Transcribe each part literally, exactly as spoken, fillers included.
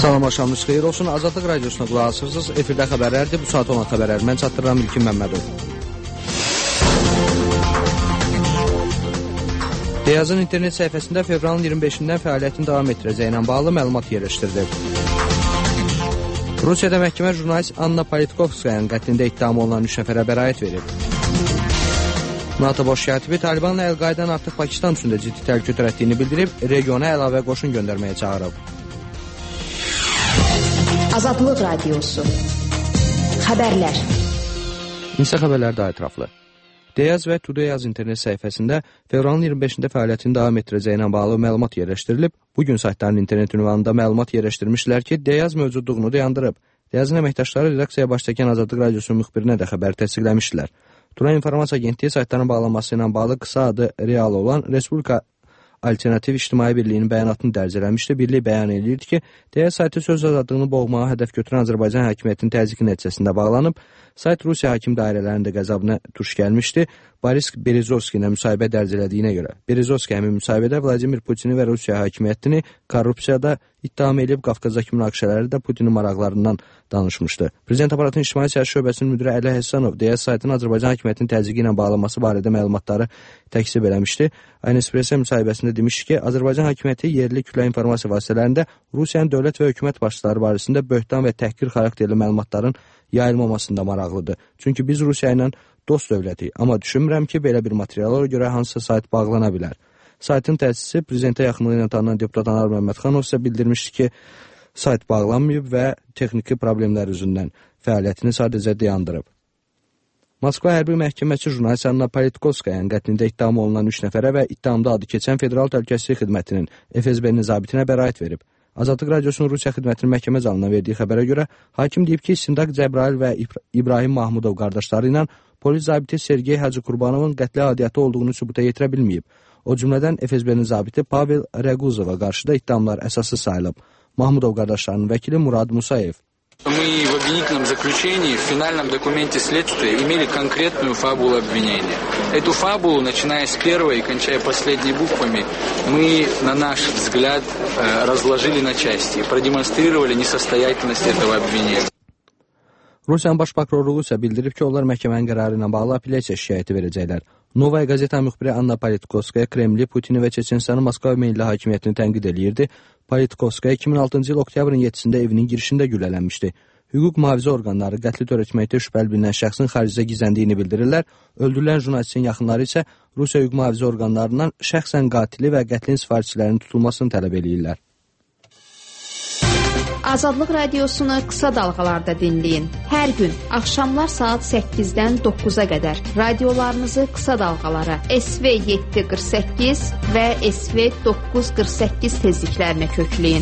Salam, axşamınız xeyir olsun. Azadlıq radiosuna qulaq asırsınız. Efirdə xəbərlərdir. Bu saat olan xəbərlər. Mən çatdırıram İlkin Məmmədov. Deyazın internet səhifəsində fevralın iyirmi beşindən fəaliyyətini davam etdirəcəyinə bağlı məlumat yerləşdirdi. Rusiyada məhkəmə jurnalist Anna Politkovskayanın qətlində ittiham olunan üç nəfərə bəraət verib. NATO baş katibi Talibanla Əl-Qaidanın artıq Pakistan üstündə ciddi təhlükə törətdiyini bildirib, regiona əlavə qoşun göndərməyə çağırıb. Azadlıq Radiosu. Xəbərlər. İnsə xəbərlər daha ətraflı. Deyaz və Tudayaz internet səhifəsində fevralın iyirmi beşində fəaliyyətini davam etdirəcəyinə bağlı məlumat yerləşdirilib. Bugün saytların internet ünvanında məlumat yerləşdirmişlər ki, Deyaz mövcudluğunu dayandırıb. Deyazın əməkdaşları redaksiyaya baş çəkən Azadlıq Radiosunun müxbirinə də xəbər təsdiqləmişdilər. Turan İnformasiya Agentliyi saytların bağlanması ilə bağlı qısa adı real olan Respublika Alternativ İctimai Birliyinin bəyanatını dərc eləmişdi. Birlik bəyan edirdi ki, Deyaz saytı söz azadlığını boğmağa hədəf götürən Azərbaycan hakimiyyətinin təzyiqi nəticəsində bağlanıb. Sayt Rusiya hakim dairələrində qəzabına tuş gəlmişdi. Boris Berezovski ilə müsahibə dərc elədiyinə görə. Berezovski həmin müsahibədə Vladimir Putini və Rusiya hakimiyyətini korrupsiyada ittiham edib Qafqazdakı münaqişələri də Putinin maraqlarından danışmışdı. Prezident aparatının İctimai Siyasi Şöbəsinin müdiri Əli Həssanov Deyaz saytının Azərbaycan hakimiyyətinin təzyiqi ilə bağlanması barədə məlumatları təksib eləmişdi. Aynəspressa müsahibəsində demişdi ki, Azərbaycan hakimiyyəti yerli kütləvi informasiya vasitələrində Rusiyanın dövlət və hökumət başçıları barəsində böhtan və təhqir xarakterli məlumatların yayılmamasında maraqlıdır. Çünki biz Rusiya ilə dost dövlətik, amma düşünmürəm ki, belə bir materiallara görə hansısa sayt bağlana bilər. Saytın təsisi prezidentə yaxınlığı ilə tanınan deputat Anar Məmmədxanov isə bildirmişdi ki, sayt bağlanmayıb və texniki problemlər üzündən fəaliyyətini sadəcə dayandırıb. Moskva hərbi məhkəməsi jurnalist Anna Politkovskayanın qətlində ittiham olunan üç nəfərə və ittihamda adı keçən Federal Təhlükəsizlik Xidmətinin F S B-nin zabitinə bəraət verib. Azadlıq Radiosunun Rusiya xidmətinin məhkəmə zalına verdiyi xəbərə görə hakim deyib ki, Sindak Cəbrail və İbrahim Mahmudov qardaşları ilə polis zabiti Sergey Hacı Qurbanovun qətlə adiyyəti olduğunu sübuta yetirə bilməyib. O cümlədən F S B-nin zabiti Pavel Rəquzova qarşı da ittihamlar əsassız sayılıb. Mahmudov qardaşlarının vəkili Murad Musayev. Мы в обвинительном заключении, в финальном документе следствия имели конкретную фабулу обвинения. Эту фабулу, начиная с первой и кончая последней буквами, мы, на наш взгляд, разложили на части и продемонстрировали несостоятельность этого обвинения. Rusiyanın baş prokurorluğu isə bildirib ki, onlar məhkəmənin qərarı ilə bağlı apellyasiya şikayəti verəcəklər. Novaya Gazeta müxbiri Anna Politkovskaya Kremli, Putini və Çeçenistanın Moskva milli hakimiyyətini tənqid eləyirdi. Politkovskaya iki min altıncı il oktyabrın yeddisində evinin girişində güllələnmişdi. Hüquq mühafizə orqanları qətli törətməkdə şübhəli bilinən şəxsin xaricdə gizləndiyini bildirirlər. Öldürülən jurnalistin yaxınları isə Rusiya hüquq mühafizə orqanlarından şəxsən qatili və qətlin sifarişçilərinin tutulmasını tələb eləyirlər. Azadlıq Radiosunu qısa dalğalarda dinləyin. Hər gün axşamlar saat səkkizdən doqquza qədər radiolarınızı qısa dalğalara S V yeddi qırx səkkiz və S V doqquz qırx səkkiz tezliklərinə kökləyin.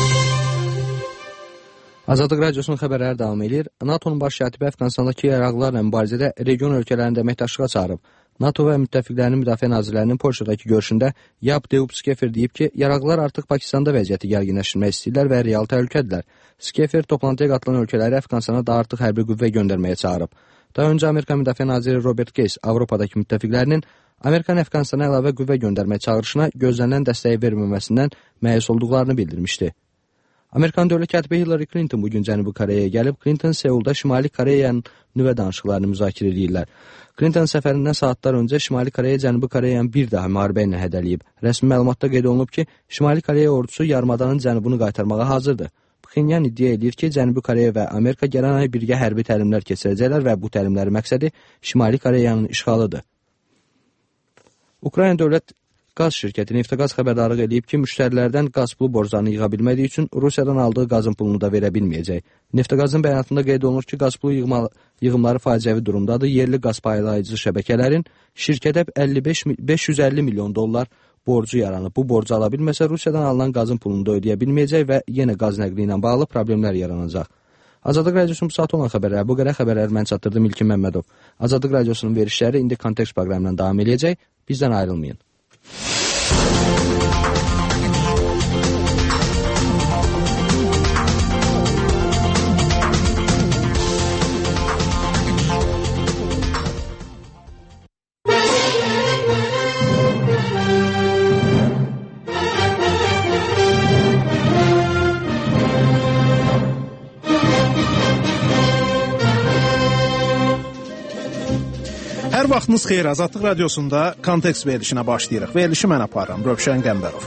Azadlıq Radiosunun xəbərləri davam edir. NATO'nun baş katibi Əfqanistandakı yaraqlılarla mübarizədə region ölkələrində əməkdaşlığa çağırıb. NATO və müttəfiqlərinin müdafiə nazirlərinin Polşadakı görüşündə Yab Deyub Skefer deyib ki, yaraqlılar artıq Pakistanda vəziyyəti gərginləşdirmək istəyirlər və real təhlükədirlər. Skefer toplantıya qatılan ölkələri Əfqanistana daha artıq hərbi qüvvə göndərməyə çağırıb. Daha öncə Amerika Müdafiə naziri Robert Gates Avropadakı müttəfiqlərinin Amerikanın Əfqanistana əlavə qüvvə göndərmək çağırışına gözlənilən dəstəyi verməməsindən məyus olduqlarını bildirmişdi. Amerikan dövlət katibi Hillary Clinton bugün Cənubi Koreyaya gəlib, Clinton Seulda Şimali Koreyanın nüvə danışıqlarını müzakirə edirlər. Clinton səfərindən saatlar öncə Şimali Koreya Cənubi Koreyanı bir daha müharibə ilə hədələyib. Rəsmi məlumatda qeyd olunub ki, Şimali Koreya ordusu yarımadanın cənubunu qaytarmağa hazırdır. Pxenyan iddia edir ki, Cənubi Koreya və Amerika gələn ay birgə hərbi təlimlər keçirəcəklər və bu təlimlərin məqsədi Şimali Koreyanın işğalıdır. Ukrayna dövlət qaz şirkəti Neftəqaz xəbərdarlıq edib ki, müştərilərdən qaz pulu borclarını yığa bilmədiyi üçün Rusiyadan aldığı qazın pulunu da verə bilməyəcək. Neftəqazın bəyanatında qeyd olunur ki, qaz pulu yığma, yığımları faciəvi durumdadır. Yerli qaz paylayıcı şəbəkələrin şirkətə əlli beş, beş yüz əlli milyon dollar borcu yaranıb. Bu borcu ala bilməsə, Rusiyadan alınan qazın pulunu da ödəyə bilməyəcək və yenə qaz nəqli ilə bağlı problemlər yaranacaq. Azadlıq Radiosunun bu saat olan xəbərləri, bu qədər xəbərləri mən çatdırdım İlkin Məmmədov. Azadlıq Radiosunun verişləri indi kontekst proqramından davam edəcək. Bizdən ayrılmayın. Hər vaxtınız xeyir, Azadlıq Radiosunda Kontekst verilişinə başlayırıq. Verilişi mən aparıram, Rövşən Qəmbərov.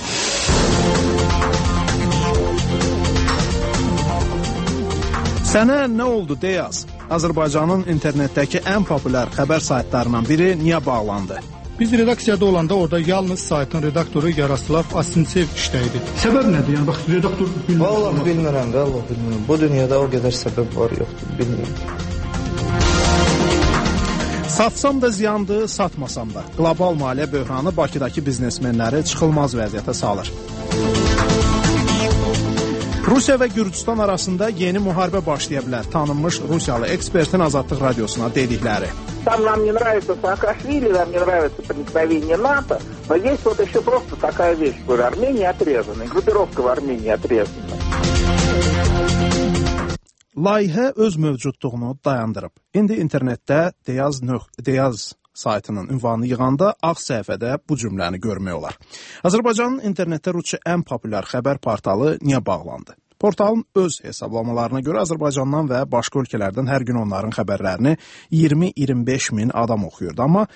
Sənə nə oldu deyaz? Azərbaycanın internetdəki ən populyar xəbər saytlarından biri niyə bağlandı? Biz redaksiyada olanda orada yalnız saytın redaktoru Yaraslav Asinsev işləydi. Səbəb nədir? Yəni bax, redaktor bilmirəm. Vallahi bilmirəm, vallahi bilmirəm. Bu dünyada o qədər səbəb var, yoxdur, bilmirəm. Satsam da ziyandır, satmasam da. Qlobal maliyyə böhranı Bakıdakı biznesmenləri çıxılmaz vəziyyətə salır. Rusiya və Gürcüstan arasında yeni müharibə başlaya bilər. Tanınmış Rusiyalı ekspertin Azadlıq Radiosuna dedikləri. Там нам не нравится Саакашвили, нам не нравится проникновение НАТО, но есть вот еще просто такая вещь, что Армения отрезана, группировка в Армении отрезана. Layihə öz mövcudluğunu dayandırıb. İndi internetdə Deyaz, Deyaz saytının ünvanını yığanda ağ səhifədə bu cümləni görmək olar. Azərbaycanın internetdə rusca ən populyar xəbər portalı niyə bağlandı? Portalın öz hesablamalarına görə Azərbaycandan və başqa ölkələrdən hər gün onların xəbərlərini iyirmi iyirmi beş min adam oxuyurdu. Amma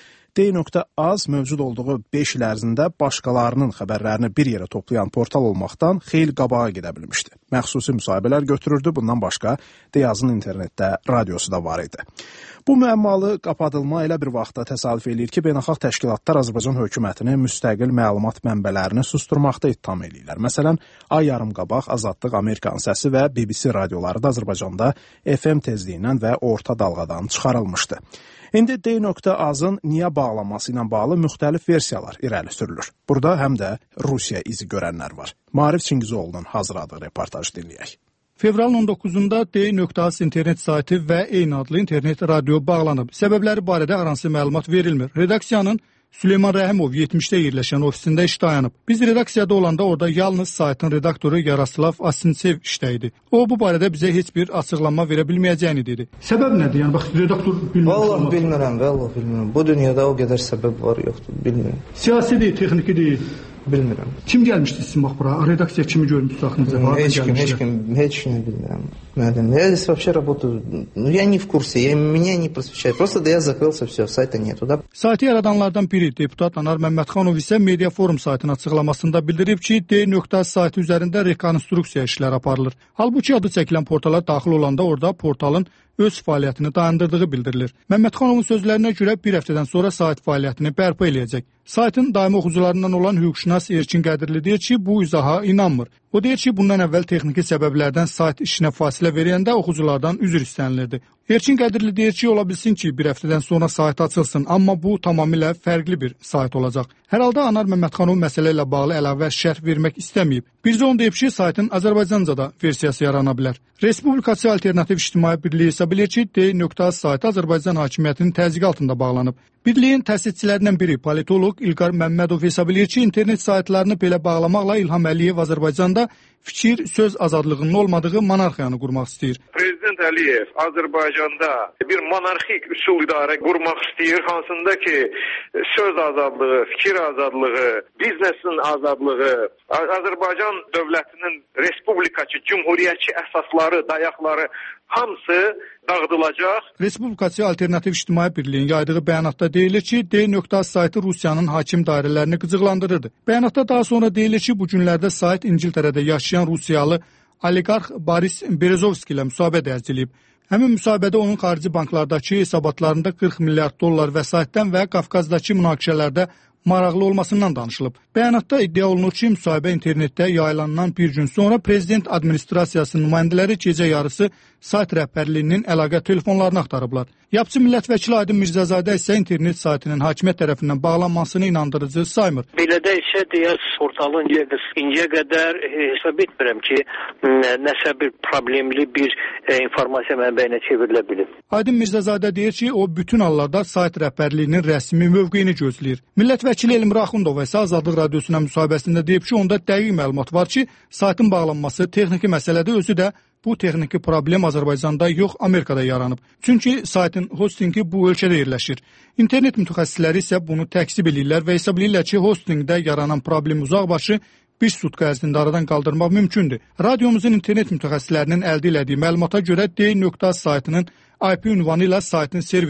D.Az mövcud olduğu beş il ərzində başqalarının xəbərlərini bir yerə toplayan portal olmaqdan xeyli qabağa gedə bilmişdi. Məxsusi müsahibələr götürürdü, bundan başqa Deyazın internetdə radiosu da var idi. Bu müəmmalı qapadılma elə bir vaxtda təsadüf eləyir ki, beynəlxalq təşkilatlar Azərbaycan hökumətini müstəqil məlumat mənbələrini susturmaqda ittiham eləyirlər. Məsələn, ay yarım qabaq Azadlıq, Amerikanın səsi və B B C radioları da Azərbaycanda F M tezliyindən və orta dalğadan çıxarılmışdı. İndi D.Azın niyə bağlanması ilə bağlı müxtəlif versiyalar irəli sürülür. Burada həm də Rusiya izi görənlər var. Maarif Çingizoğlu'nun hazırladığı reportajı dinləyək. Fevralın on doqquzunda D.Az internet saytı və eyni adlı internet radio bağlanıb. Səbəbləri barədə hər hansı məlumat verilmir. Redaksiyanın Süleyman Rəhimov yetmişdə yerləşən ofisində iş dayanıb. Biz redaksiyada olanda orada yalnız saytın redaktoru Yaraslav Asinsev işləydi. O, bu barədə bizə heç bir açıqlama verə bilməyəcəyini dedi. Səbəb nədir? Yəni, bax, redaktor bilmirəm. Vallahi bilmirəm, vallahi bilmirəm. Bu dünyada o qədər səbəb var, yoxdur, bilmirəm. Siyasi deyil, texniki deyil. Bilmirəm. Kim gəlmişdi sizin bax bura? Redaksiya kimi görmüşsünüz axınıza? Heç kim, heç kim, heç kim bilmirəm. Я здесь вообще работаю, ну я не в курсе, я, меня не просвещает. Просто да я закрылся, все, сайта нету, да? Saytı yaradanlardan biri deputat Anar Məmmədxanov isə Media Forum saytının açıqlamasında bildirib ki, D.Az saytı üzərində rekonstruksiya işləri aparılır. Halbuki adı çəkilən portala daxil olanda orada portalın öz fəaliyyətini dayandırdığı bildirilir. Məmmədxanovun sözlərinə görə bir həftədən sonra sayt fəaliyyətini bərpa eləyəcək. Saytın daimi oxucularından olan hüquqşünas Erkin Qədirli deyir ki, bu izaha inanmır. O deyir ki, bundan əvvəl texniki səbəblərdən sayt işinə fasilə verəndə oxuculardan üzr istənilirdi. Erkin Qədirli deyir ki, ola bilsin ki, bir həftədən sonra sayt açılsın, amma bu tamamilə fərqli bir sayt olacaq. Hər halda Anar Məmmədxanov məsələ ilə bağlı əlavə şərh vermək istəməyib. Bircə onu deyib ki, saytın Azərbaycanca da versiyası yarana bilər. Respublikası Alternativ İctimai Birliyi hesab edir ki, D.Az saytı Azərbaycan hakimiyyətinin təzyiqi altında bağlanıb. Birliyin təsisçilərindən biri politoloq İlqar Məmmədov hesab edir ki, internet saytlarını belə bağlamaqla İlham Əliyev Azərbaycanda fikir, söz azadlığının olmadığı monarxiyanı qurmaq istəyir. Prezident Əliyev Azərbaycanda bir monarxik üsul idarə qurmaq istəyir, hansında ki, söz azadlığı, fikir azadlığı, biznesin azadlığı, Azərbaycan dövlətinin respublikacı, cümhuriyyətçi əsasları, dayaqları hamısı dağıdılacaq. Respublikası Alternativ İctimai Birliyin yaydığı bəyanatda deyilir ki, D.Az saytı Rusiyanın hakim dairələrini qıcıqlandırırdı. Bəyanatda daha sonra deyilir ki, bu günlərdə sayt İngiltərədə yaşayan Rusiyalı oliqarx Boris Berezovski ilə müsahibə dərc edilib. Həmin müsahibədə onun xarici banklardakı hesabatlarında qırx milyard dollar vəsaitdən və Qafqazdakı münaqişələrdə maraqlı olmasından danışılıb. Bəyanatda iddia olunur ki, müsahibə internetdə yayılandan bir gün sonra prezident administrasiyasının nümayəndələri gecə yarısı sayt rəhbərliyinin əlaqə telefonlarını axtarıblar. Yapıcı millət vəkili Aydın Mirzəzadə isə internet saytının hakimiyyət tərəfindən bağlanmasını inandırıcı saymır. Belədə isə deyək, portalın indiyə qədər hesab etmirəm ki, nəsə bir problemli bir e, informasiya mənbəyinə çevrilə bilib. Aydın Mirzəzadə deyir ki, o bütün hallarda sayt rəhbərliyinin rəsmi mövqeyini gözləyir. Millət vəkili Elmir Axundov isə Azadlıq Radiosuna müsahibəsində deyib ki, onda dəqiq məlumat var ki, saytın bağlanması texniki məsələdir, özü də bu texniki problem Azərbaycanda yox, Amerikada yaranıb. Çünki saytın hostingi bu ölkədə yerləşir. İnternet mütəxəssisləri isə bunu təksib edirlər və hesab edirlər ki, hostingdə yaranan problemi uzaqbaşı bir sutka ərzində aradan qaldırmaq mümkündür. Radiomuzun internet mütəxəssislərinin əldə elədiyi məlumata görə D.Az saytının I P ünvanı ilə saytın serveri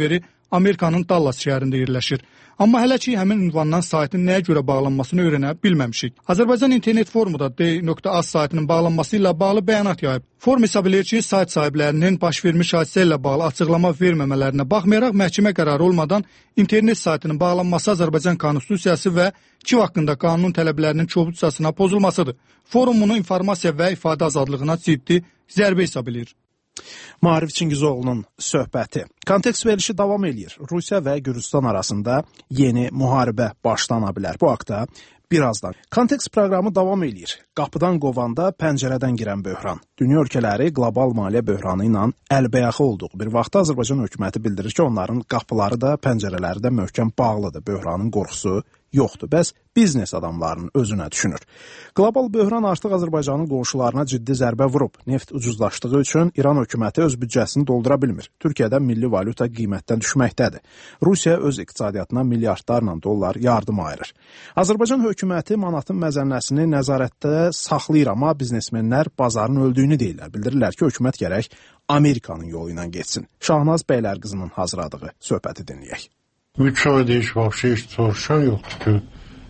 Amerikanın Dallas şəhərində yerləşir. Amma hələ ki həmin ünvandan saytın nəyə görə bağlanmasını öyrənə bilməmişik. Azərbaycan İnternet Forumu da D.az saytının bağlanması ilə bağlı bəyanat yayıb. Forum hesab edir ki, sayt sahiblərinin baş vermiş hadisə ilə bağlı açıqlama verməmələrinə baxmayaraq məhkəmə qərarı olmadan internet saytının bağlanması Azərbaycan Konstitusiyası və KİV haqqında qanun tələblərinin kobudcasına pozulmasıdır. Forum bunu informasiya və ifadə azadlığına ciddi zərbə hesab edir. Maarif Çingizoğlu'nun söhbəti. Kontekst verilişi davam edir. Rusiya və Gürcüstan arasında yeni müharibə başlana bilər. Bu haqda birazdan. Kontekst proqramı davam edir. Qapıdan qovanda pəncərədən girən böhran. Dünya ölkələri qlobal maliyyə böhranı ilə əlbəyaxı olduğu bir vaxtda Azərbaycan hökuməti bildirir ki, onların qapıları da, pəncərələri də möhkəm bağlıdır. Böhranın qorxusu yoxdur. Bəs biznes adamlarının özünə düşünür. Qlobal böhran artıq Azərbaycanın qonşularına ciddi zərbə vurub. Neft ucuzlaşdığı üçün İran hökuməti öz büdcəsini doldura bilmir. Türkiyədə milli valyuta qiymətdən düşməkdədir. Rusiya öz iqtisadiyyatına milyardlarla dollar yardım ayırır. Azərbaycan hökuməti manatın məzənnəsini nəzarətdə saxlayır, amma biznesmenlər bazarın öldüyünü deyirlər. Bildirirlər ki, hökumət gərək Amerikanın yolu ilə getsin. Şahnaz Bəylərqızının hazırladığı söhbəti dinləyək. Üç ayda heç vahşi heç soruşan yoxdur ki,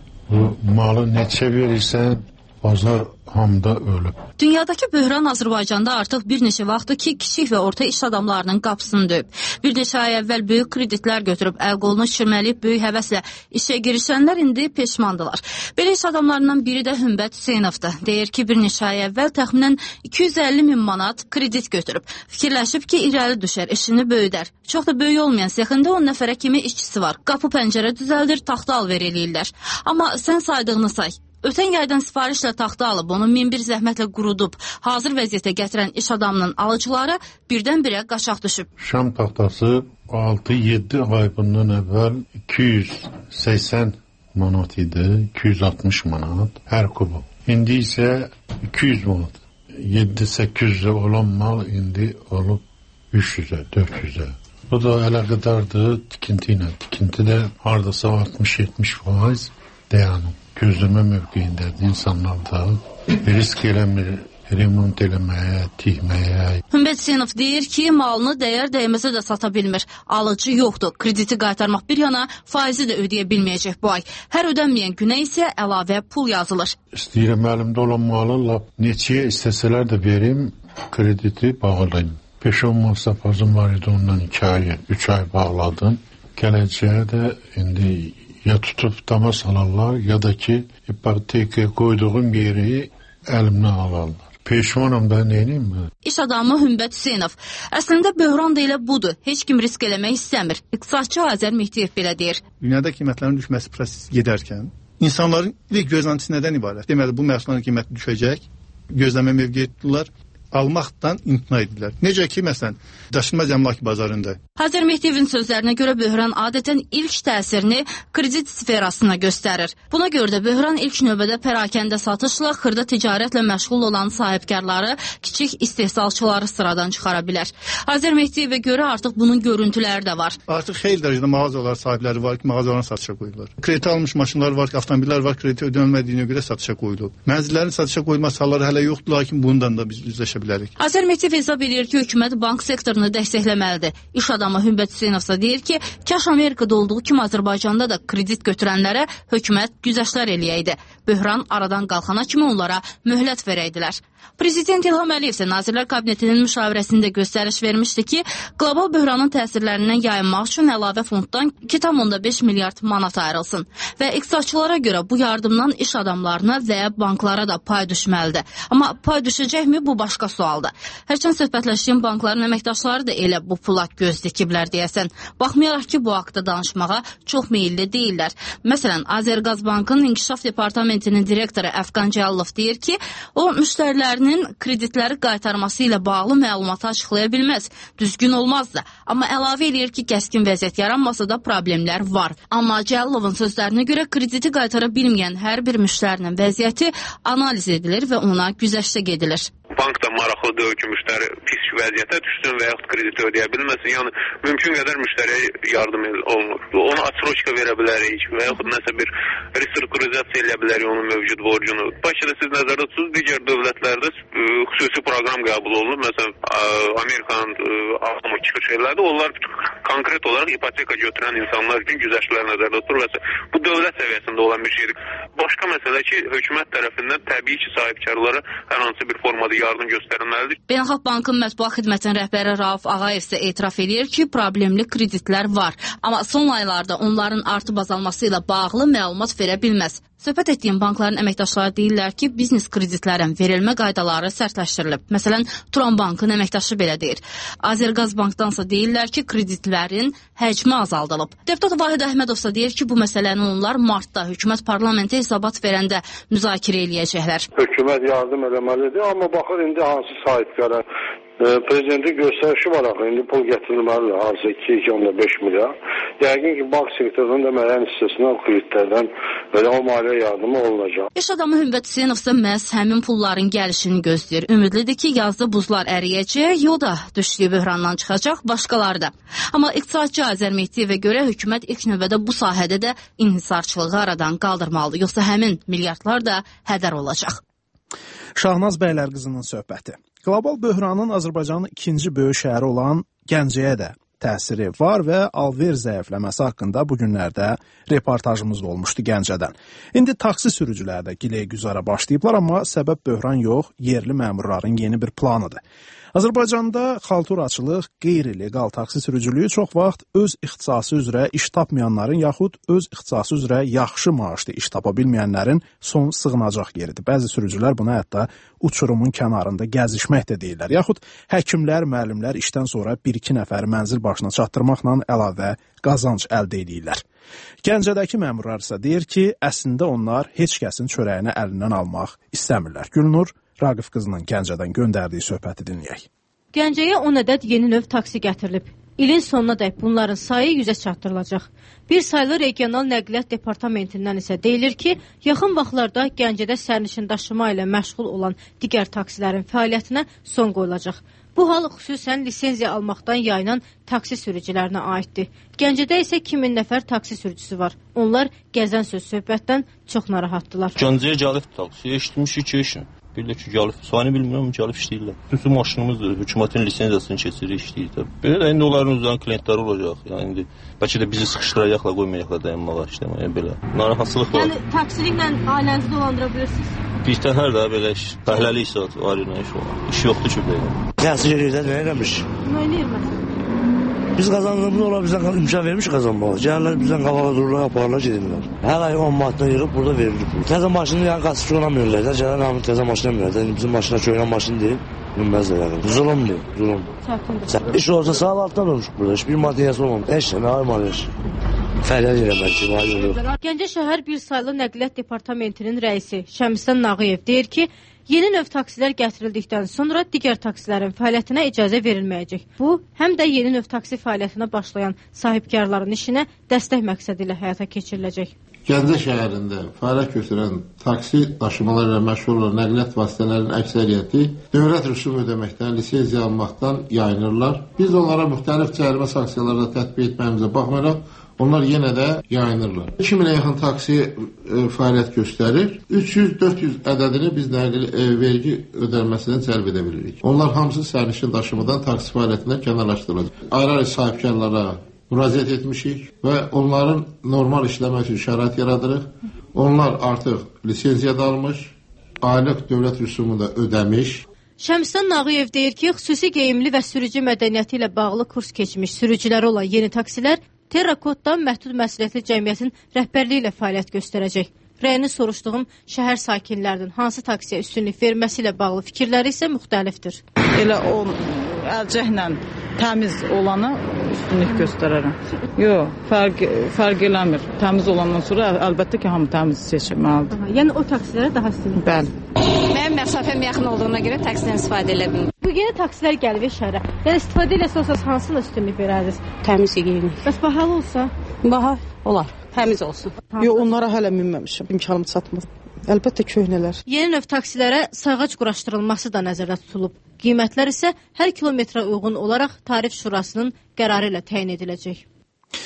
bu malı neçə verirsən, bazar hamda ölüb. Dünyadakı böhran Azərbaycanda artıq bir neçə vaxtdır ki, kiçik və orta iş adamlarının qapısını döyüb. Bir neçə ay əvvəl böyük kreditlər götürüb, əl-qolunu çirməliyib böyük həvəslə işə girişənlər indi peşmandılar. Belə iş adamlarından biri də Hümbət Hüseynovdur. Deyir ki, bir neçə ay əvvəl təxminən iki yüz əlli min manat kredit götürüb. Fikirləşib ki, irəli düşər, işini böyüdər. Çox da böyük olmayan sexində on nəfərə kimi işçisi var. Qapı pəncərə düzəldir, taxta alver eləyirlər. Amma sən saydığını say. Ötən yaydan sifarişlə taxta alıb, onu min bir zəhmətlə qurudub, hazır vəziyyətə gətirən iş adamının alıcıları birdən-birə qaçaq düşüb. Şam taxtası altı yeddi ay bundan əvvəl iki yüz səksən manat idi, iki yüz altmış manat hər kubu. İndi isə iki yüz manat. yeddi səkkiz yüzə olan mal indi olub üç yüzə, dörd yüzə. Bu da əlaqədardır tikinti ilə. Tikinti də hardasa altmış yetmiş faiz dayanıb. Gözləmə mövqeyindədir insanlar da risk eləmir, remont eləməyə, tikməyə. Hümbət Hüseynov deyir ki, malını dəyər dəyməsə də sata bilmir. Alıcı yoxdur. Krediti qaytarmaq bir yana, faizi də ödəyə bilməyəcək bu ay. Hər ödənməyən günə isə əlavə pul yazılır. İstəyirəm əlimdə olan malı lap neçəyə istəsələr də verim, krediti bağlayım. beş on masrafım var idi, ondan iki ay, üç ay bağladım. Gələcəyə də indi ya tutub dama salarlar, ya da ki, ipotekaya qoyduğum yeri əlimdən alarlar. Peşmanam da neyiniyim mi? İş adamı Hümbət Hüseynov. Əslində böhran da elə budur. Heç kim risk eləmək istəmir. İqtisadçı Azər Mehdiyev belə deyir. Dünyada qiymətlərin düşməsi prosesi gedərkən, insanların ilk gözləntisi nədən ibarət? Deməli, bu məhsulların qiyməti düşəcək, gözləmə mövqeyi tutdular, almaqdan imtina edirlər. Necə ki, məsələn, daşınmaz əmlak bazarında. Azər Mehdiyevin sözlərinə görə böhran adətən ilk təsirini kredit sferasına göstərir. Buna görə də böhran ilk növbədə pərakəndə satışla, xırda ticarətlə məşğul olan sahibkarları, kiçik istehsalçıları sıradan çıxara bilər. Azər Mehdiyevə görə artıq bunun görüntüləri də var. Artıq xeyli dərəcədə mağazalar sahibləri var ki, mağazalarını satışa qoyurlar. Kredit almış maşınlar var ki, avtomobillər var, krediti ödənilmədiyinə görə satışa qoyulub. Mənzillərin satışa qoyulması halları hələ yoxdur, lakin bundan da biz üzləşə bilərik. Azər Mehdiyev hesab edir ki, hökumət bank sektorunu dəstəkləməlidir. İş adamı Hümbət Hüseynovsa deyir ki, kaş Amerikada olduğu kimi Azərbaycanda da kredit götürənlərə hökumət güzəştlər eləyəydi. Böhran aradan qalxana kimi onlara möhlət verəydilər. Prezident İlham Əliyev isə Nazirlər Kabinetinin müşavirəsində göstəriş vermişdi ki, qlobal böhranın təsirlərindən yayınmaq üçün əlavə fonddan iki tam onda beş milyard manat ayrılsın və iqtisadçılara görə bu yardımdan iş adamlarına və banklara da pay düşməlidir. Amma pay düşəcəkmi, bu başqa sualdır. Hərçənd söhbətləşdiyim bankların əməkdaşları da elə bu pula göz dikiblər deyəsən. Baxmayaraq ki, bu haqda danışmağa çox meyilli deyirlər. Məsələn, Azərqaz Bankının İnkişaf Departamentinin direktoru Əfqan Cəlilov deyir ki, o müştərilərinin kreditləri qaytarması ilə bağlı məlumatı açıqlaya bilməz. Düzgün olmazdı. Amma əlavə edir ki, kəskin vəziyyət yaranmasa da problemlər var. Amma Cəlilovun sözlərinə görə krediti qaytara bilməyən hər bir müştərinin vəziyyəti analiz edilir və ona güzəştə gedilir. Bank da maraqlıdır ki, müştəri pis vəziyyətə düşsün və yaxud krediti ödəyə bilməsin. Yəni, mümkün qədər müştəriyə yardım olunur. Ona atsroçka verə bilərik və yaxud nəsə bir restrukturizasiya edə bilər onun mövcud borcunu. Başda siz nəzərdə tutursuz, digər dövlətlərdə ə, xüsusi proqram qəbul olunub. Məsələn, ə, Amerikanın avtomo çıxış yerlərdə onlar konkret olaraq ipoteka götürən insanlar üçün güzəştlər nəzərdə tutulur və bu dövlət səviyyəsində olan bir şeydir. Başqa məsələ ki, hökumət tərəfindən təbii ki, sahibkarlara hər hansı bir formada yardım göstərilməlidir. Beynəlxalq Bankın mətbuat xidmətinin rəhbəri Rauf Ağayev isə etiraf edir ki, problemli kreditlər var. Amma son aylarda onların artıb azalması ilə bağlı məlumat verə bilməz. Söhbət etdiyim bankların əməkdaşları deyirlər ki, biznes kreditlərin verilmə qaydaları sərtləşdirilib. Məsələn, Turan Bankın əməkdaşı belə deyir. Azərqaz Bankdansa deyirlər ki, kreditlərin həcmi azaldılıb. Deputat Vahid Əhmədov isə deyir ki, bu məsələni onlar martda hökumət parlamentə hesabat verəndə müzakirə eləyəcəklər. Hökumət yardım eləməlidir, amma baxır indi hansı sahibkara Prezidentin göstərişi var axı, indi pul gətirilməlidir, hansı iki iki on beş milyar. Yəqin ki, bank sektorunun da müəyyən hissəsindən kreditlərdən belə o maliyyə yardımı olunacaq. İş adamı Hümbət Hüseynov isə məhz həmin pulların gəlişini gözləyir. Ümidlidir ki, yazda buzlar əriyəcək, o da düşdüyü böhrandan çıxacaq, başqaları da. Amma iqtisadçı Azər Mehdiyevə görə hökumət ilk növbədə bu sahədə də inhisarçılığı aradan qaldırmalıdır, yoxsa həmin milyardlar da hədər olacaq. Şahnaz Bəylərqızının söhbəti. Qlobal böhranın Azərbaycanın ikinci böyük şəhəri olan Gəncəyə də təsiri var və alver zəifləməsi haqqında bu günlərdə reportajımız da olmuşdu Gəncədən. İndi taksi sürücüləri də giləyə güzara başlayıblar, amma səbəb böhran yox, yerli məmurların yeni bir planıdır. Azərbaycanda xalturaçılıq, qeyri-legal taksi sürücülüyü çox vaxt öz ixtisası üzrə iş tapmayanların yaxud öz ixtisası üzrə yaxşı maaşlı iş tapa bilməyənlərin son sığınacaq yeridir. Bəzi sürücülər buna hətta uçurumun kənarında gəzişmək də deyirlər. Yaxud həkimlər, müəllimlər işdən sonra bir-iki nəfəri mənzil başına çatdırmaqla əlavə qazanc əldə edirlər. Gəncədəki məmurlar isə deyir ki, əslində onlar heç kəsin çörəyini əlindən almaq istəmirlər. Gülnur Raqif qızının Gəncədən göndərdiyi söhbəti dinləyək. Gəncəyə on ədəd yeni növ taksi gətirilib. İlin sonuna dək bunların sayı yüzə çatdırılacaq. Bir saylı regional nəqliyyat departamentindən isə deyilir ki, yaxın vaxtlarda Gəncədə sərnişin daşıma ilə məşğul olan digər taksilərin fəaliyyətinə son qoyulacaq. Bu hal xüsusən lisenziya almaqdan yayınan taksi sürücülərinə aiddir. Gəncədə isə iki min nəfər taksi sürücüsü var. Onlar gəzən söz söhbətdən çox narahatdılar. Gəncəyə gəlib taksi eşitmişik ki, işin. Bir də ki, gəlib, sani bilmirəm, gəlib işləyirlər. Bütün maşınımızdır, hökumətin lisenziyasını keçirir, işləyir. Belə də indi onların özlərinin klientləri olacaq. Yəni indi bəlkə də bizi sıxışdıracaqla, qoymayaqla dayanmağa işləməyə belə. Narahatçılıq var. Yəni taksiliklə ailənizi dolandıra bilirsiniz? Bir təhər də belə iş, fəhləlik saat var, iş var. İş yoxdur ki, belə. Yaxşı yerdə nə eləmiş? Nə eləyir məsələn? Biz qazandığımız olar bizdən imkan vermiş qazanmağa. Gəlirlər bizdən qabağa dururlar, aparırlar, gedirlər. Hər ay on manatdan yığıb burada verilir. Təzə maşını yəni qasıqçı olamıyorlar da. Gələn hamı təzə maşın eləmirlər. Bizim maşına köynən maşın deyil. Bilməzlər yəni. Zulumdur, zulum. Çətindir. İş olsa sağ altdan olmuş burada. Heç bir maddiyası olmamış. Heç nə, ay maliyyə. Fəaliyyət eləmək ki, var yox. Gəncə şəhər bir saylı nəqliyyat departamentinin rəisi Şəmistən Nağıyev deyir ki, yeni növ taksilər gətirildikdən sonra digər taksilərin fəaliyyətinə icazə verilməyəcək. Bu, həm də yeni növ taksi fəaliyyətinə başlayan sahibkarların işinə dəstək məqsədi ilə həyata keçiriləcək. Gəncə şəhərində fəaliyyət göstərən taksi daşımaları ilə məşğul olan nəqliyyat vasitələrinin əksəriyyəti dövlət rüsum ödəməkdən, lisenziya almaqdan yayınırlar. Biz onlara müxtəlif cərimə sanksiyalarda tətbiq etməyimizə baxmayaraq, onlar yenə də yayınırlar. iki minə yaxın taksi e, fəaliyyət göstərir. üç yüz dörd yüz ədədini biz nəqli e, vergi ödənməsindən cəlb edə bilirik. Onlar hamısı sərnişin daşımadan taksi fəaliyyətindən kənarlaşdırılacaq. Ayrı-ayrı sahibkarlara müraciət etmişik və onların normal işləmək üçün şərait yaradırıq. Onlar artıq lisenziya da almış, aylıq dövlət rüsumunu da ödəmiş. Şəmistən Nağıyev deyir ki, xüsusi geyimli və sürücü mədəniyyəti ilə bağlı kurs keçmiş sürücüləri olan yeni taksilər Terrakotdan Məhdud Məsuliyyətli Cəmiyyətin rəhbərliyi ilə fəaliyyət göstərəcək. Rəyini soruşduğum şəhər sakinlərinin hansı taksiyə üstünlük verməsi ilə bağlı fikirləri isə müxtəlifdir. Elə o əlcəklə təmiz olanı üstünlük göstərərəm. Yox, fərq, fərq eləmir. Təmiz olandan sonra əlbəttə ki, hamı təmiz seçməlidir. Yəni o taksilərə daha üstünlük? Bəli. Mənim məsafəm yaxın olduğuna görə taksidən istifadə edə bilmirəm. Bu yeni taksilər gəlir şəhərə. Yəni istifadə eləsəz hansına üstünlük verərdiniz? Təmiz geyinmək. Bəs bahalı olsa? Baha olar. Təmiz olsun. Yox, onlara hələ minməmişəm. İmkanım çatmır. Əlbəttə köhnələr. Yeni növ taksilərə sayğac quraşdırılması da nəzərdə tutulub. Qiymətlər isə hər kilometrə uyğun olaraq Tarif Şurasının qərarı ilə təyin ediləcək.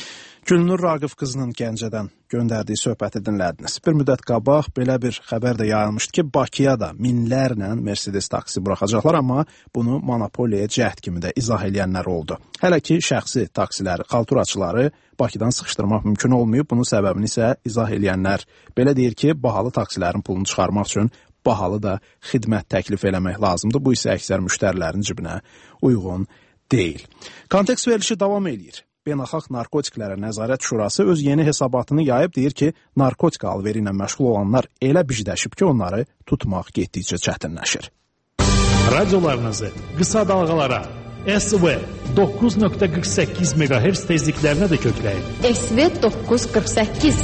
Gülnur Raqif qızının Gəncədən göndərdiyi söhbəti dinlədiniz. Bir müddət qabaq belə bir xəbər də yayılmışdı ki, Bakıya da minlərlə Mercedes taksi buraxacaqlar, amma bunu monopoliya cəhd kimi də izah edənlər oldu. Hələ ki, şəxsi taksiləri, xalturaçıları Bakıdan sıxışdırmaq mümkün olmayıb. Bunun səbəbini isə izah edənlər belə deyir ki, bahalı taksilərin pulunu çıxarmaq üçün bahalı da xidmət təklif eləmək lazımdır. Bu isə əksər müştərilərin cibinə uyğun deyil. Kontekst verilişi davam edir. Beynəlxalq Narkotiklərə Nəzarət Şurası öz yeni hesabatını yayıb, deyir ki, narkotika alveri ilə məşğul olanlar elə bicdəşib ki, onları tutmaq getdikcə çətinləşir. Radiolarınızı qısa dalğalara S V doqquz nöqtə qırx səkkiz meqahertz tezliklərinə də kökləyin. S V doqquz qırx səkkiz.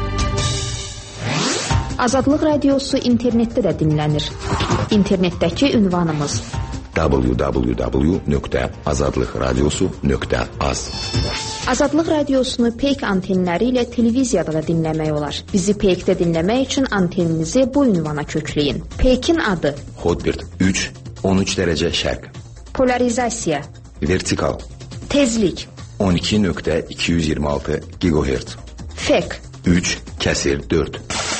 Azadlıq Radiosu internetdə də dinlənir. İnternetdəki ünvanımız w w w nöqtə azadlıq radiosu nöqtə az. Azadlıq Radiosunu Peyk antenləri ilə televiziyada da dinləmək olar. Bizi Peykdə dinləmək üçün anteninizi bu ünvana kökləyin. Peykin adı Hotbird üç on üç dərəcə şərq. Polarizasiya Vertikal Tezlik on iki nöqtə iki yüz iyirmi altı gigahertz. Fek üç kəsir dörd.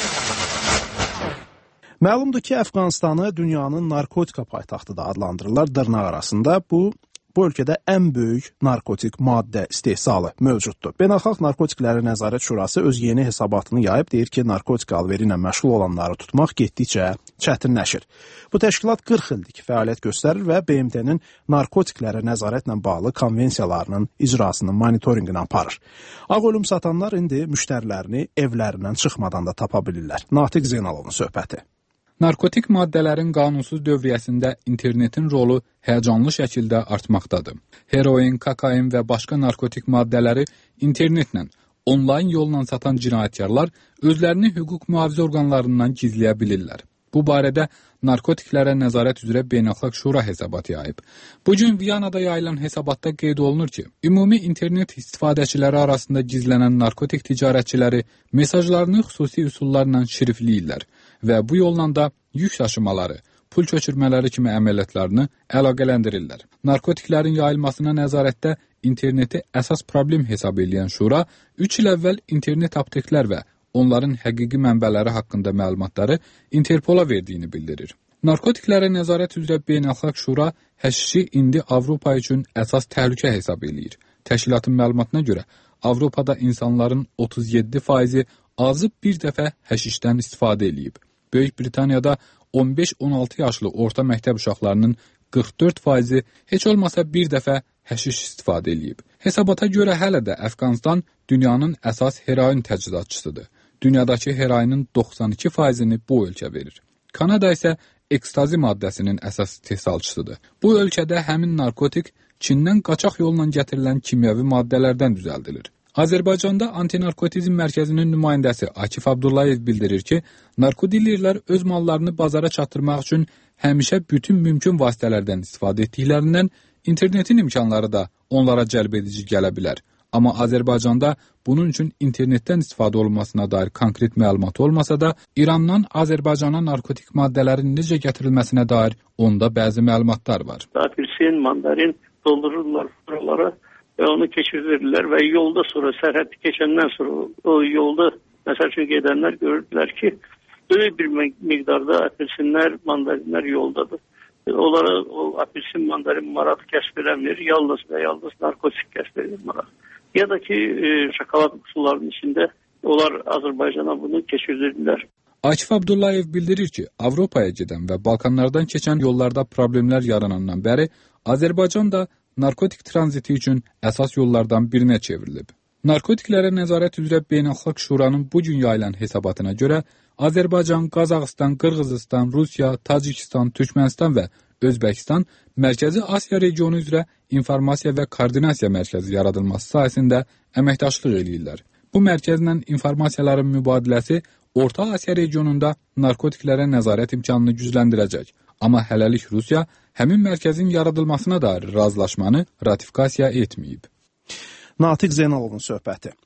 Məlumdur ki, Əfqanistanı dünyanın narkotika paytaxtı da adlandırırlar dırnaq arasında. Bu, bu ölkədə ən böyük narkotik maddə istehsalı mövcuddur. Beynəlxalq Narkotiklərə Nəzarət Şurası öz yeni hesabatını yayıb, deyir ki, narkotika alveri ilə məşğul olanları tutmaq getdikcə çətinləşir. Bu təşkilat qırx illik fəaliyyət göstərir və B M T-nin narkotiklərə nəzarətlə bağlı konvensiyalarının icrasını monitorinqini aparır. Ağ ölüm satanlar indi müştərilərini evlərindən çıxmadan da tapa bilirlər. Natiq Zeynalovun söhbəti. Narkotik maddələrin qanunsuz dövriyyəsində internetin rolu həyəcanlı şəkildə artmaqdadır. Heroin, kokain və başqa narkotik maddələri internetlə, onlayn yolla satan cinayətkarlar özlərini hüquq mühafizə orqanlarından gizləyə bilirlər. Bu barədə Narkotiklərə Nəzarət üzrə Beynəlxalq Şura hesabat yayıb. Bugün Viyanada yayılan hesabatda qeyd olunur ki, ümumi internet istifadəçiləri arasında gizlənən narkotik ticarətçiləri mesajlarını xüsusi üsullarla şrifləyirlər və bu yolla da yük daşımaları, pul köçürmələri kimi əməliyyatlarını əlaqələndirirlər. Narkotiklərin yayılmasına nəzarətdə interneti əsas problem hesab edən Şura üç il əvvəl internet apteklər və onların həqiqi mənbələri haqqında məlumatları Interpola verdiyini bildirir. Narkotiklərə nəzarət üzrə Beynəlxalq Şura həşişi indi Avropa üçün əsas təhlükə hesab eləyir. Təşkilatın məlumatına görə Avropada insanların otuz yeddi faizi azı bir dəfə həşişdən istifadə eləyib. Böyük Britaniyada on beş on altı yaşlı orta məktəb uşaqlarının qırx dörd faizi heç olmasa bir dəfə həşiş istifadə eləyib. Hesabata görə hələ də Əfqanistan dünyanın əsas heroin təchizatçısıdır. Dünyadakı heroinin doxsan iki faizini bu ölkə verir. Kanada isə ekstazi maddəsinin əsas istehsalçısıdır. Bu ölkədə həmin narkotik Çindən qaçaq yolla gətirilən kimyəvi maddələrdən düzəldilir. Azərbaycanda Antinarkotizm Mərkəzinin nümayəndəsi Akif Abdullayev bildirir ki, narkodillerlər öz mallarını bazara çatdırmaq üçün həmişə bütün mümkün vasitələrdən istifadə etdiklərindən internetin imkanları da onlara cəlb edici gələ bilər. Amma Azərbaycanda bunun üçün internetdən istifadə olunmasına dair konkret məlumat olmasa da, İrandan Azərbaycana narkotik maddələrin necə gətirilməsinə dair onda bəzi məlumatlar var. Apelsin, mandarin doldururlar buralara və onu keçirirlər və yolda sonra, sərhəddi keçəndən sonra o yolda, məsəl üçün gedənlər görürdülər ki, böyük bir miqdarda apelsinlər, mandarinlər yoldadır. Onlara o apelsin, mandarin marağı kəsb eləmir, yalnız və yalnız narkotik kəsb edir marağı. Ya da ki, e, şokolad qutularının içində onlar Azərbaycana bunu keçirirlər. Akif Abdullayev bildirir ki, Avropaya gedən və Balkanlardan keçən yollarda problemlər yaranandan bəri Azərbaycan da narkotik tranziti üçün əsas yollardan birinə çevrilib. Narkotiklərə nəzarət üzrə Beynəlxalq Şuranın bugün yayılan hesabatına görə Azərbaycan, Qazaxıstan, Qırğızistan, Rusiya, Tacikistan, Türkmənistan və Özbəkistan Mərkəzi Asiya regionu üzrə informasiya və koordinasiya mərkəzi yaradılması sayəsində əməkdaşlıq eləyirlər. Bu mərkəzlə informasiyaların mübadiləsi Orta Asiya regionunda narkotiklərə nəzarət imkanını gücləndirəcək. Amma hələlik Rusiya həmin mərkəzin yaradılmasına dair razılaşmanı ratifikasiya etməyib. Natiq Zeynalovun söhbəti.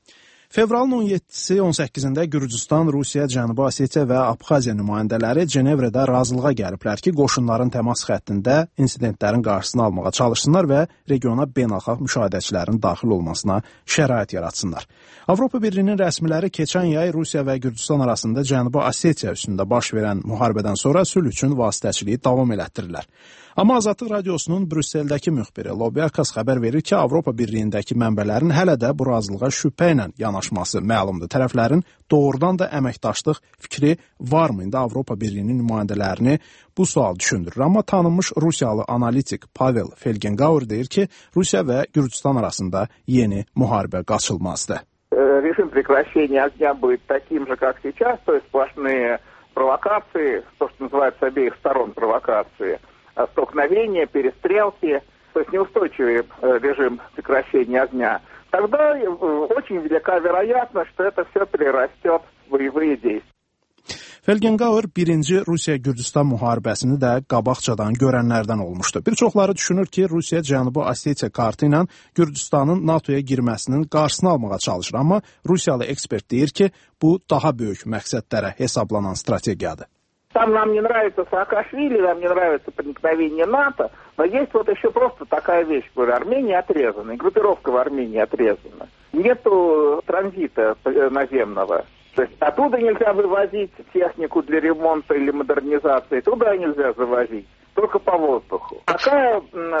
Fevralın on yeddisi on səkkizində Gürcüstan, Rusiya, Cənubi Osetiya və Abxaziya nümayəndələri Cenevrədə razılığa gəliblər ki, qoşunların təmas xəttində insidentlərin qarşısını almağa çalışsınlar və regiona beynəlxalq müşahidəçilərin daxil olmasına şərait yaratsınlar. Avropa Birliyinin rəsmiləri keçən yay Rusiya və Gürcüstan arasında Cənubi Osetiya üstündə baş verən müharibədən sonra sülh üçün vasitəçiliyi davam elətdirirlər. Amma Azadlıq Radiosunun Brüsseldəki müxbiri Lobiakas xəbər verir ki, Avropa Birliyindəki mənbələrin hələ də bu razılığa şübhə ilə yanaşması məlumdur. Tərəflərin doğrudan da əməkdaşlıq fikri varmı? İndi Avropa Birliyinin nümayəndələrini bu sual düşündürür. Amma tanınmış Rusiyalı analitik Pavel Felgenqauer deyir ki, Rusiya və Gürcüstan arasında yeni müharibə qaçılmazdır. Режим прекращения огня будет таким же, как сейчас, то есть сплошные провокации, то, что называется с обеих сторон провокации, столкновения, перестрелки, то есть неустойчивый режим прекращения огня, тогда очень велика вероятность, что это все перерастет в боевые действия. Felgenqauer birinci Rusiya-Gürcüstan müharibəsini də qabaqcadan görənlərdən olmuşdu. Bir çoxları düşünür ki, Rusiya Cənubi Osetiya kartı ilə Gürcüstanın NATOya girməsinin qarşısını almağa çalışır. Amma Rusiyalı ekspert deyir ki, bu daha böyük məqsədlərə hesablanan strategiyadır. Там нам не нравится Саакашвили, нам не нравится проникновение НАТО, но есть вот еще просто такая вещь, говорю, Армения отрезана, группировка в Армении отрезана. Нету транзита наземного. То есть оттуда нельзя вывозить технику для ремонта или модернизации, туда нельзя завозить, только по воздуху. Такая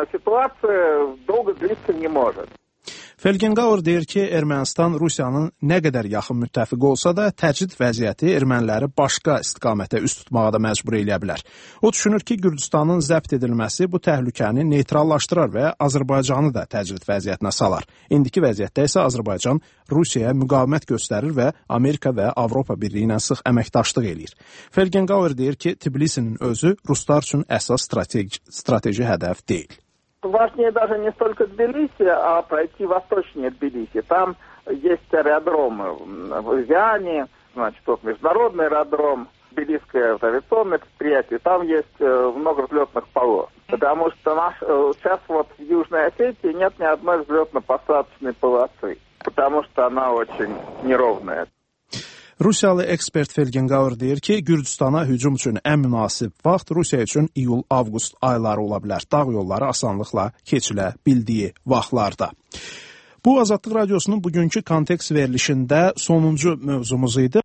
ситуация долго длиться не может. Felgenqauer deyir ki, Ermənistan Rusiyanın nə qədər yaxın müttəfiqi olsa da, təcrid vəziyyəti erməniləri başqa istiqamətə üst tutmağa da məcbur eləyə bilər. O düşünür ki, Gürcüstanın zəbt edilməsi bu təhlükəni neytrallaşdırar və Azərbaycanı da təcrid vəziyyətinə salar. İndiki vəziyyətdə isə Azərbaycan Rusiyaya müqavimət göstərir və Amerika və Avropa Birliyi ilə sıx əməkdaşlıq eləyir. Felgenqauer deyir ki, Tbilisinin özü ruslar üçün əsas strateji, strateji hədəf deyil. Важнее даже не столько Тбилиси, а пройти восточнее Тбилиси. Там есть аэродромы в Изяне, значит, вот международный аэродром, Тбилисское авиационное предприятие, там есть много взлетных полос. Потому что наш, сейчас вот в Южной Осетии нет ни одной взлетно-посадочной полосы, потому что она очень неровная. Rusiyalı ekspert Felgenqauer deyir ki, Gürcüstana hücum üçün ən münasib vaxt Rusiya üçün iyul-avqust ayları ola bilər. Dağ yolları asanlıqla keçilə bildiyi vaxtlarda. Bu Azadlıq Radiosunun bugünkü kontekst verilişində sonuncu mövzumuz idi.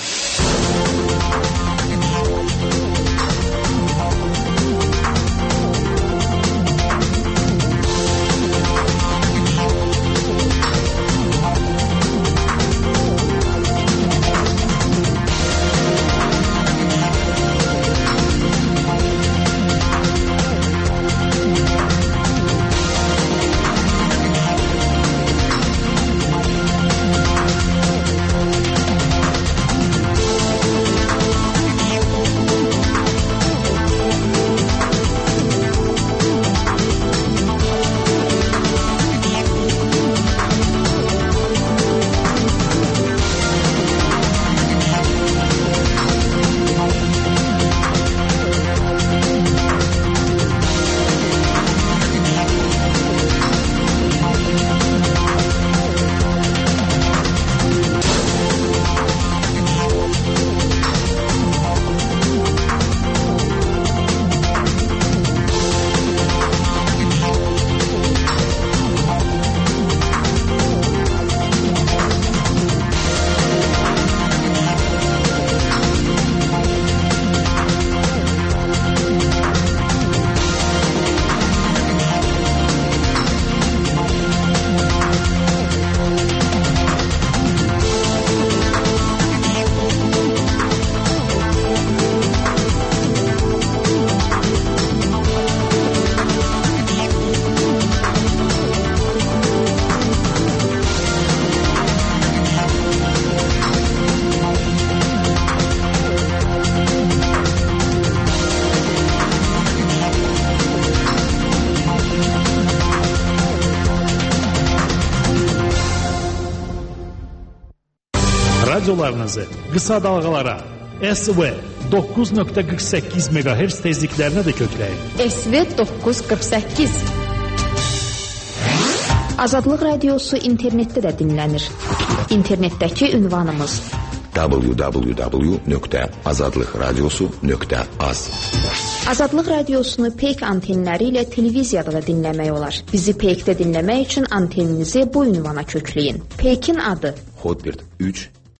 Radiolarınızı qısa dalğalara S V doqquz nöqtə qırx səkkiz meqahertz tezliklərinə də kökləyin. S V doqquz qırx səkkiz Azadlıq Radiosu internetdə də dinlənir. İnternetdəki ünvanımız w w w nöqtə azadlıqradiosu nöqtə az. Azadlıq Radiosunu Peyk antenləri ilə televiziyada da dinləmək olar. Bizi Peykdə dinləmək üçün anteninizi bu ünvana kökləyin. Peykin adı Hotbird üç